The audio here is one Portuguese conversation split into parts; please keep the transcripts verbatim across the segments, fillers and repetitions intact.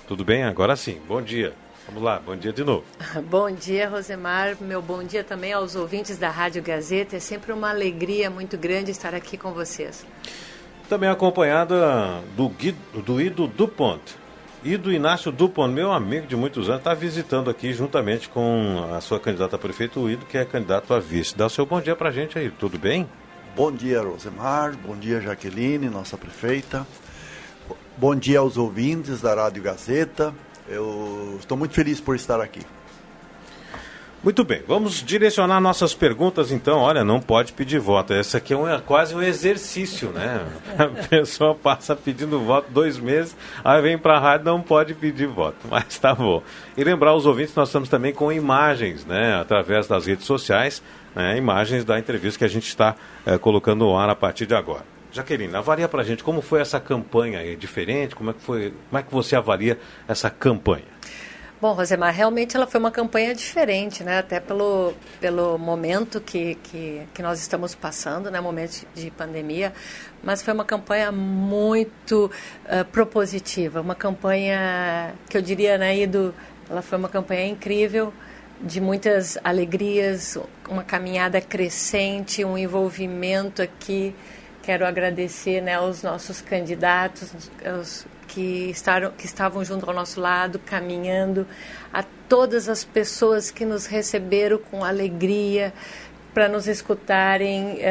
Tudo bem? Agora sim. Bom dia. Vamos lá, bom dia de novo. Bom dia, Rosemar. Meu bom dia também aos ouvintes da Rádio Gazeta. É sempre uma alegria muito grande estar aqui com vocês. Também acompanhada do, Guido, do Ido Dupont. Ido Inácio Dupont, meu amigo de muitos anos, está visitando aqui juntamente com a sua candidata a prefeito, o Ido, que é candidato a vice. Dá o seu bom dia para a gente aí, tudo bem? Bom dia, Rosemar. Bom dia, Jaqueline, nossa prefeita. Bom dia aos ouvintes da Rádio Gazeta. Eu estou muito feliz por estar aqui. Muito bem, vamos direcionar nossas perguntas então. Olha, não pode pedir voto. Esse aqui é, um, é quase um exercício, né? A pessoa passa pedindo voto dois meses, aí vem para a rádio, não pode pedir voto. Mas tá bom. E lembrar aos ouvintes, nós estamos também com imagens, né? Através das redes sociais, né? Imagens da entrevista que a gente está é, colocando no ar a partir de agora. Jaqueline, avalia para a gente como foi essa campanha aí, diferente, como é que foi, como é que você avalia essa campanha? Bom, Rosemar, realmente ela foi uma campanha diferente, né? Até pelo, pelo momento que, que, que nós estamos passando, né? Momento de pandemia, mas foi uma campanha muito uh, propositiva, uma campanha que eu diria, né, Ido, ela foi uma campanha incrível, de muitas alegrias, uma caminhada crescente, um envolvimento aqui. Quero agradecer, né, aos nossos candidatos, aos que, estaram, que estavam junto ao nosso lado, caminhando, a todas as pessoas que nos receberam com alegria para nos escutarem.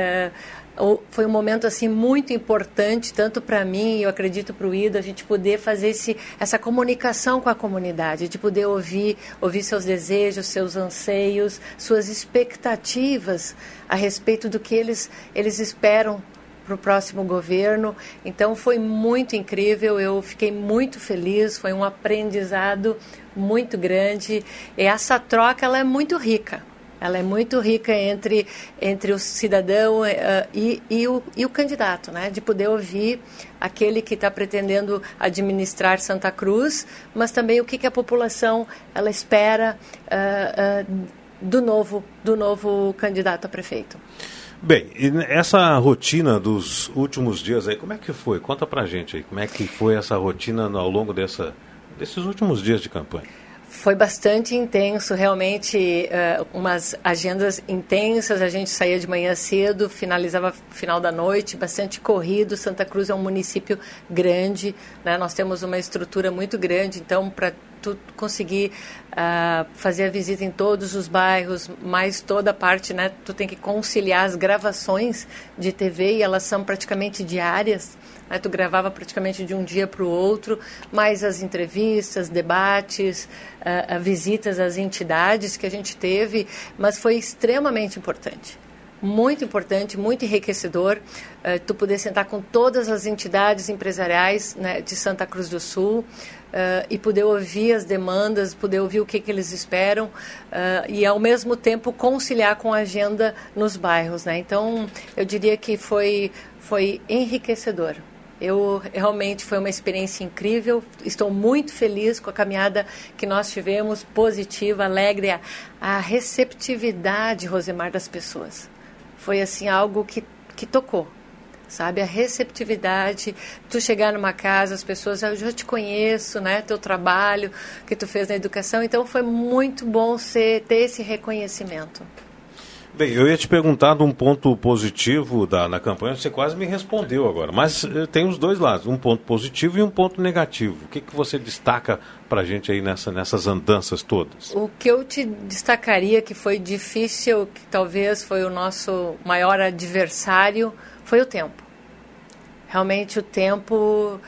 Uh, foi um momento assim, muito importante, tanto para mim, e eu acredito para o Ido, a gente poder fazer esse, essa comunicação com a comunidade, de poder ouvir, ouvir seus desejos, seus anseios, suas expectativas a respeito do que eles, eles esperam para o próximo governo. Então foi muito incrível, eu fiquei muito feliz, foi um aprendizado muito grande, e essa troca ela é muito rica, ela é muito rica entre, entre o cidadão uh, e, e, o, e o candidato, né? De poder ouvir aquele que está pretendendo administrar Santa Cruz, mas também o que, que a população ela espera uh, uh, do, novo, do novo candidato a prefeito. Bem, e essa rotina dos últimos dias aí, como é que foi? Conta pra gente aí, como é que foi essa rotina ao longo dessa, desses últimos dias de campanha? Foi bastante intenso, realmente, uh, umas agendas intensas, a gente saía de manhã cedo, finalizava final da noite, bastante corrido. Santa Cruz é um município grande, né? Nós temos uma estrutura muito grande, então para tu conseguir uh, fazer a visita em todos os bairros, mais toda a parte, né? Tu tem que conciliar as gravações de T V e elas são praticamente diárias. Aí tu gravava praticamente de um dia para o outro, mais as entrevistas, debates, uh, uh, visitas às entidades que a gente teve, mas foi extremamente importante. Muito importante, muito enriquecedor, uh, tu poder sentar com todas as entidades empresariais, né, de Santa Cruz do Sul, uh, e poder ouvir as demandas, poder ouvir o que, que eles esperam, uh, e ao mesmo tempo conciliar com a agenda nos bairros, né? Então, eu diria que foi, foi enriquecedor. Eu realmente foi uma experiência incrível, estou muito feliz com a caminhada que nós tivemos, positiva, alegre, a, a receptividade, Rosemar, das pessoas. Foi assim algo que, que tocou, sabe? A receptividade, tu chegar numa casa, as pessoas, eu já te conheço, né? Teu trabalho que tu fez na educação, então foi muito bom ser, ter esse reconhecimento. Bem, eu ia te perguntar de um ponto positivo da, na campanha, você quase me respondeu agora, mas eh, tem os dois lados, um ponto positivo e um ponto negativo. O que, que você destaca para a gente aí nessa, nessas andanças todas? O que eu te destacaria que foi difícil, que talvez foi o nosso maior adversário, foi o tempo. Realmente o tempo...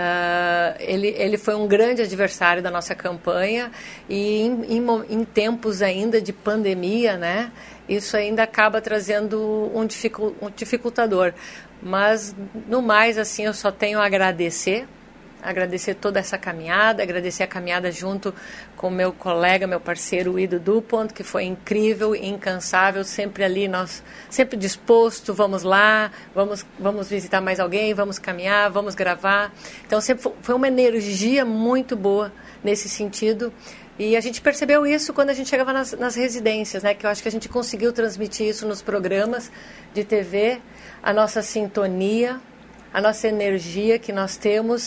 Uh, ele, ele foi um grande adversário da nossa campanha e em, em, em tempos ainda de pandemia, né, isso ainda acaba trazendo um, dificult, um dificultador. Mas, no mais, assim, eu só tenho a agradecer, agradecer toda essa caminhada, agradecer a caminhada junto com meu colega, meu parceiro, Ido Dupont, que foi incrível, incansável, sempre ali, nós sempre disposto, vamos lá, vamos, vamos visitar mais alguém, vamos caminhar, vamos gravar. Então, sempre foi uma energia muito boa nesse sentido. E a gente percebeu isso quando a gente chegava nas, nas residências, né? Que eu acho que a gente conseguiu transmitir isso nos programas de T V, a nossa sintonia, a nossa energia que nós temos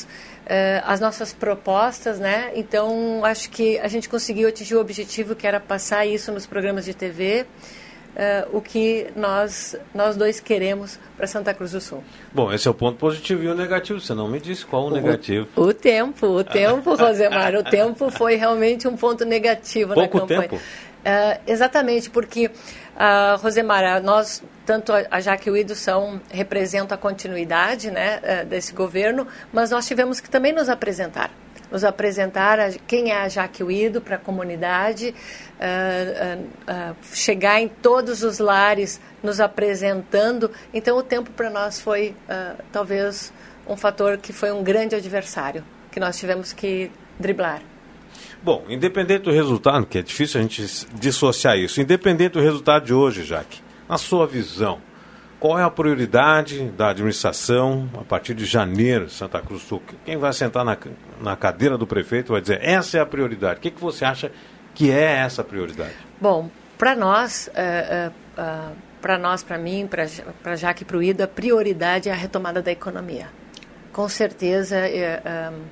as nossas propostas, né? Então, acho que a gente conseguiu atingir o objetivo que era passar isso nos programas de T V, uh, o que nós, nós dois queremos para Santa Cruz do Sul. Bom, esse é o ponto positivo e o negativo. Você não me disse qual o, o negativo. O tempo, o tempo, Rosemar. O tempo foi realmente um ponto negativo Pouco na campanha. Pouco tempo? Uh, exatamente, porque, uh, Rosemar, nós, tanto a Jaque e o Ido são, representam a continuidade, né, uh, desse governo, mas nós tivemos que também nos apresentar. Nos apresentar a, quem é a Jaque e o Ido para a comunidade, uh, uh, uh, chegar em todos os lares nos apresentando. Então, o tempo para nós foi, uh, talvez, um fator que foi um grande adversário, que nós tivemos que driblar. Bom, independente do resultado, que é difícil a gente dissociar isso, independente do resultado de hoje, Jaque, na sua visão, qual é a prioridade da administração a partir de janeiro, Santa Cruz do Sul? Quem vai sentar na, na cadeira do prefeito vai dizer, essa é a prioridade. O que, que você acha que é essa prioridade? Bom, para nós, uh, uh, uh, para nós, para mim, para Jaque e para o Ido, a prioridade é a retomada da economia. Com certeza, uh, um,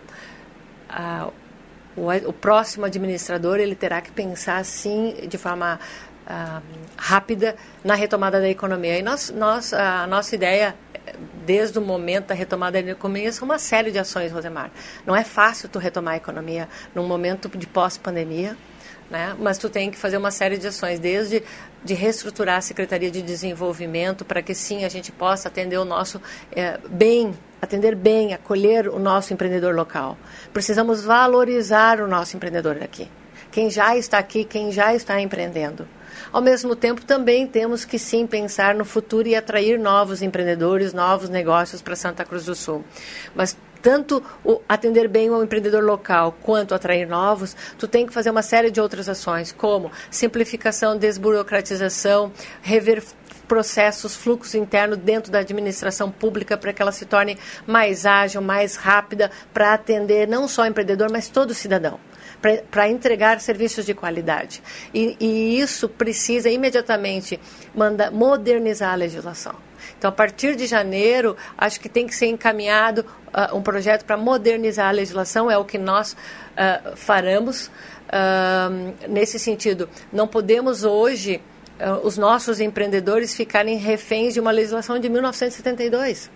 a O, o próximo administrador ele terá que pensar, sim, de forma uh, rápida na retomada da economia. E nós, nós, a nossa ideia, desde o momento da retomada da economia, são uma série de ações, Rosemar. Não é fácil tu retomar a economia num momento de pós-pandemia, né? Mas tu tem que fazer uma série de ações, desde de reestruturar a Secretaria de Desenvolvimento para que, sim, a gente possa atender o nosso eh, bem, atender bem, acolher o nosso empreendedor local. Precisamos valorizar o nosso empreendedor aqui. Quem já está aqui, quem já está empreendendo. Ao mesmo tempo, também temos que, sim, pensar no futuro e atrair novos empreendedores, novos negócios para Santa Cruz do Sul. Mas tanto o atender bem o empreendedor local quanto atrair novos, tu tem que fazer uma série de outras ações, como simplificação, desburocratização, rever processos, fluxos internos dentro da administração pública para que ela se torne mais ágil, mais rápida, para atender não só o empreendedor, mas todo o cidadão, para entregar serviços de qualidade. E, e isso precisa imediatamente manda, modernizar a legislação. Então, a partir de janeiro, acho que tem que ser encaminhado uh, um projeto para modernizar a legislação, é o que nós uh, faremos. Uh, nesse sentido, não podemos hoje uh, os nossos empreendedores ficarem reféns de uma legislação de mil novecentos e setenta e dois.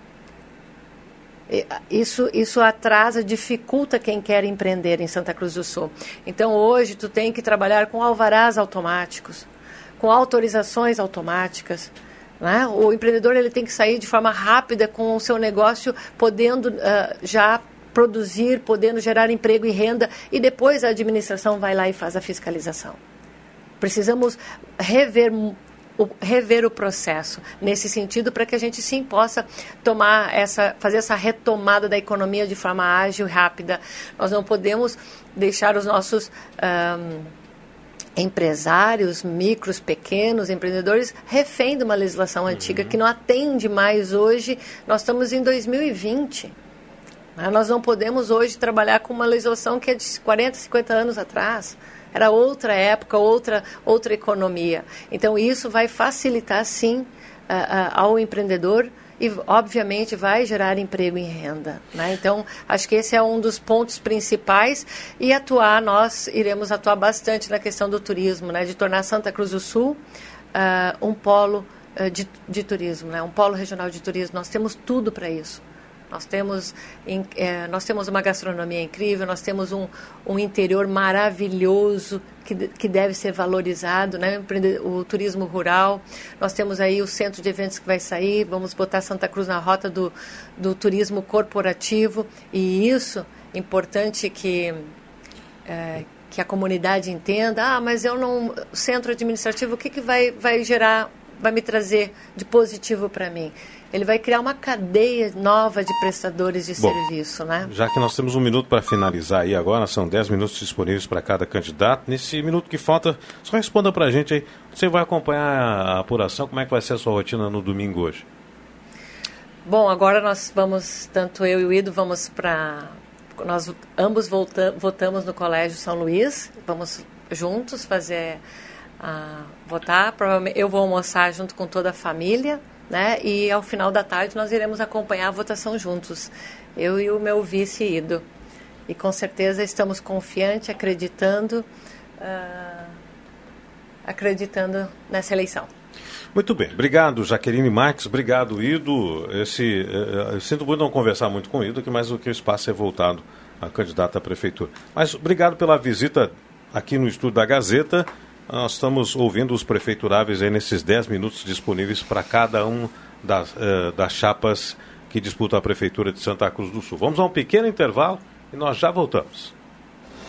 Isso, isso atrasa, dificulta quem quer empreender em Santa Cruz do Sul. Então, hoje, tu tem que trabalhar com alvarás automáticos, com autorizações automáticas. Né? O empreendedor ele tem que sair de forma rápida com o seu negócio, podendo uh, já produzir, podendo gerar emprego e renda, e depois a administração vai lá e faz a fiscalização. Precisamos rever O, rever o processo nesse sentido para que a gente sim possa tomar essa, fazer essa retomada da economia de forma ágil e rápida. Nós não podemos deixar os nossos um, empresários, micros, pequenos empreendedores refém de uma legislação antiga uhum. que não atende mais hoje. Nós estamos em dois mil e vinte. Né? Nós não podemos hoje trabalhar com uma legislação que é de quarenta, cinquenta anos atrás. Era outra época, outra, outra economia. Então, isso vai facilitar, sim, uh, uh, ao empreendedor e, obviamente, vai gerar emprego e renda. Né? Então, acho que esse é um dos pontos principais. E atuar, nós iremos atuar bastante na questão do turismo, né? De tornar Santa Cruz do Sul uh, um polo uh, de, de turismo, né? Um polo regional de turismo. Nós temos tudo para isso. Nós temos, é, nós temos uma gastronomia incrível, nós temos um, um interior maravilhoso que, que deve ser valorizado, né? O turismo rural. Nós temos aí o centro de eventos que vai sair, vamos botar Santa Cruz na rota do, do turismo corporativo. E isso é importante que, é, que a comunidade entenda. Ah, mas eu não... Centro administrativo, o que, que vai, vai gerar, vai me trazer de positivo para mim? Ele vai criar uma cadeia nova de prestadores de Bom, serviço, né? Já que nós temos um minuto para finalizar aí agora, são dez minutos disponíveis para cada candidato. Nesse minuto que falta, só responda para a gente aí. Você vai acompanhar a apuração, como é que vai ser a sua rotina no domingo hoje? Bom, agora nós vamos, tanto eu e o Ido, vamos para... Nós ambos volta, votamos no Colégio São Luís, vamos juntos fazer, uh, votar. Provavelmente eu vou almoçar junto com toda a família, né? E ao final da tarde nós iremos acompanhar a votação juntos. eu e o meu vice Ido. E com certeza estamos confiantes, acreditando, uh, acreditando nessa eleição. Muito bem, obrigado Jaqueline Marques, obrigado Ido. Esse, uh, eu sinto muito não conversar muito com o Ido, mas o que o espaço é voltado à candidata à prefeitura. Mas obrigado pela visita aqui no estúdio da Gazeta. Nós estamos ouvindo os prefeituráveis aí nesses dez minutos disponíveis para cada um das, uh, das chapas que disputam a prefeitura de Santa Cruz do Sul. Vamos a um pequeno intervalo e nós já voltamos.